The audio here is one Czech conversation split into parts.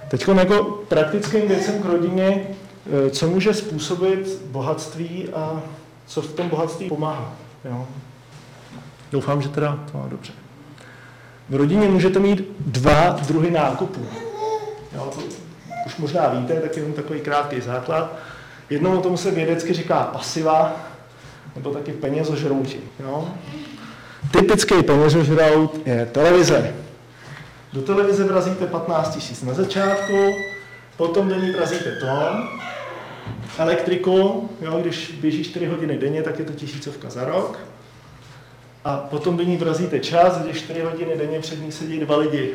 Teď jako praktickým věcem k rodině, co může způsobit bohatství a co v tom bohatství pomáhá. Jo? Doufám, že teda to má dobře. V rodině můžete mít 2 druhy nákupů. Jo, to už možná víte, tak jenom takový krátký základ. Jednou tomu se vědecky říká pasiva, nebo taky penězožrouti. Jo? Typický penězožrout je televize. Do televize vrazíte 15 000 na začátku, potom do ní vrazíte tom, elektriku, jo, když běží 4 hodiny denně, tak je to 1000 za rok. A potom do ní vrazíte čas, když 4 hodiny denně před ní sedí 2 lidi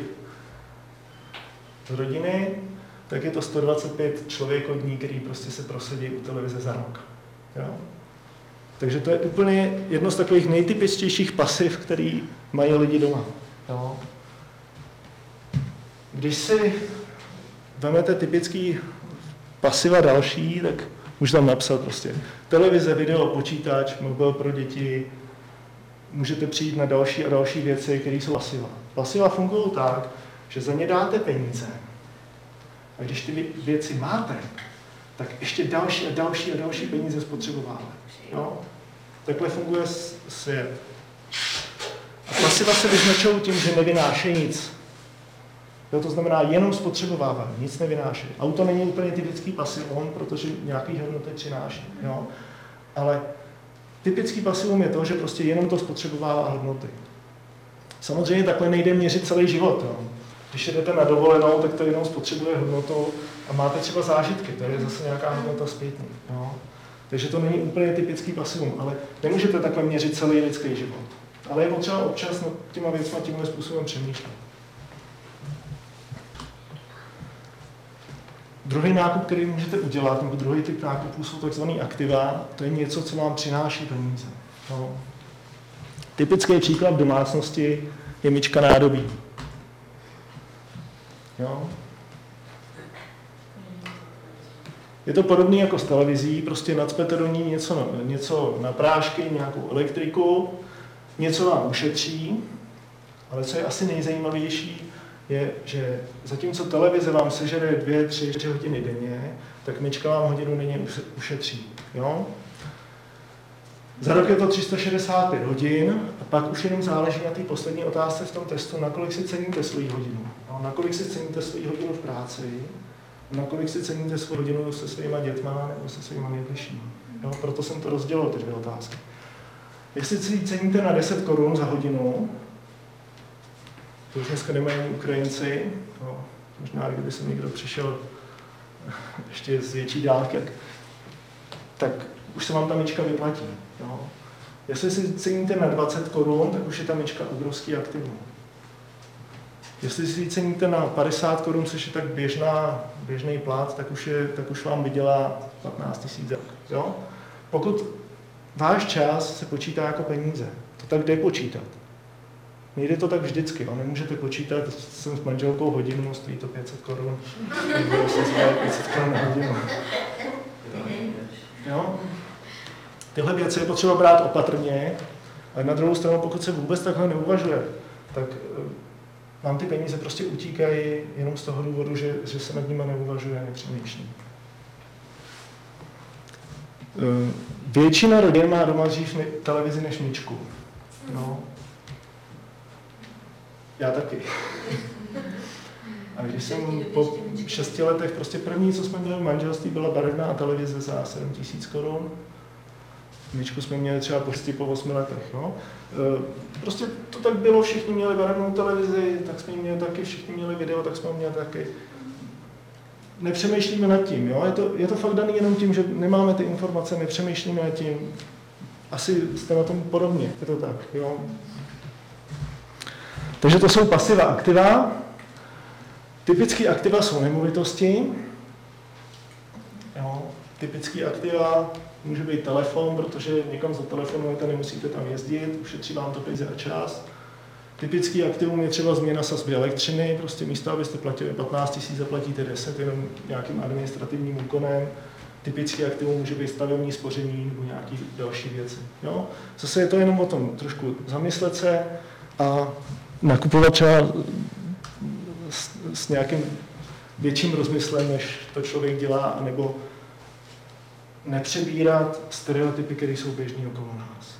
z rodiny, tak je to 125 člověkodní, který prostě se prosadí u televize za rok. Jo? Takže to je úplně jedno z takových nejtypičtějších pasiv, který mají lidi doma. Jo? Když si vezmete typický pasiva další, tak můžete tam napsat prostě televize, video, počítač, mobil pro děti, můžete přijít na další a další věci, které jsou pasiva. Pasiva fungují tak, že za ně dáte peníze a když ty věci máte, tak ještě další a další a další peníze spotřebováte. Jo? Takhle funguje svět. A pasiva se vyznačují tím, že nevynášejí nic. Jo, to znamená jenom spotřebovávají, nic nevynášejí. Auto není úplně typický pasivum, protože nějaký hodnoty přináší. Jo? Ale typický pasivum je to, že prostě jenom to spotřebovává hodnoty. Samozřejmě takhle nejde měřit celý život. Jo? Když jdete na dovolenou, tak to jenom spotřebuje hodnotu a máte třeba zážitky, to je zase nějaká hodnota zpětní. Jo? Takže to není úplně typický pasivum, ale nemůžete takhle měřit celý lidský život. Ale je potřeba občas nad těma věcma tímhle způsobem přemýšlet. Druhý nákup, který můžete udělat, nebo druhý typ nákupů jsou takzvaný aktiva, to je něco, co vám přináší peníze. No. Typický příklad v domácnosti je myčka nádobí. Jo? Je to podobné jako s televizí, prostě nacpete do ní něco na prášky, nějakou elektriku, něco vám ušetří, ale co je asi nejzajímavější, je, že zatímco televize vám sežere 2, 3, 4 hodiny denně, tak myčka vám hodinu denně ušetří. Jo? Za rok je to 365 hodin a pak už jenom záleží na té poslední otázce v tom testu, nakolik si ceníte svou hodinu. No, nakolik si ceníte svou hodinu v práci, nakolik si ceníte svou hodinu se svýma dětma nebo se svýma nejbližšími. Jo? Proto jsem to rozdělil, ty 2 otázky. Jestli si ceníte na 10 korun za hodinu, to už dneska nemají Ukrajinci, no, možná kdyby se někdo přišel ještě z větší dálky, tak už se vám ta myčka vyplatí. Jo. Jestli si ceníte na 20 korun, tak už je ta myčka obrovský aktivní. Jestli si ceníte na 50 korun, což je tak běžný plat, tak už vám vydělá 15 000 jo. Pokud váš čas se počítá jako peníze, to tak jde počítat. Nejde to tak vždycky, jo. Nemůžete počítat, jsem s manželkou hodinu, stojí to 500 korun, nebo se zvaje 500 korun na hodinu. Jo? Tyhle věci je potřeba brát opatrně, ale na druhou stranu, pokud se vůbec takhle neuvažuje, tak vám ty peníze prostě utíkají jenom z toho důvodu, že se nad nimi neuvažuje, nepřemýšlí. Většina rodin má doma dřív televizi než myčku. No. Já taky. A když jsem po 6 letech, prostě první, co jsme měli v manželství, byla barevná televize za 7 000 korun. Myčku jsme měli třeba po 8 letech. No. Prostě to tak bylo, všichni měli barevnou televizi, tak jsme ji měli taky, všichni měli video, tak jsme ji měli taky. Nepřemýšlíme nad tím, jo? Je to fakt daný jenom tím, že nemáme ty informace, nepřemýšlíme nad tím. Asi jste na tom podobně, je to tak, jo? Takže to jsou pasiva, aktiva. Typické aktiva jsou nemovitosti. Jo? Typické aktiva může být telefon, protože někam zatelefonujete, nemusíte tam jezdit, ušetří vám to peníze a čas. Typický aktivum je třeba změna sazby elektřiny, prostě místo, abyste platili 15 000, zaplatíte 10 jenom nějakým administrativním úkonem. Typický aktivum může být stavební spoření nebo nějaké další věci. Jo? Zase je to jenom o tom trošku zamyslet se a nakupovat třeba s nějakým větším rozmyslem, než to člověk dělá, anebo nepřebírat stereotypy, které jsou běžné okolo nás.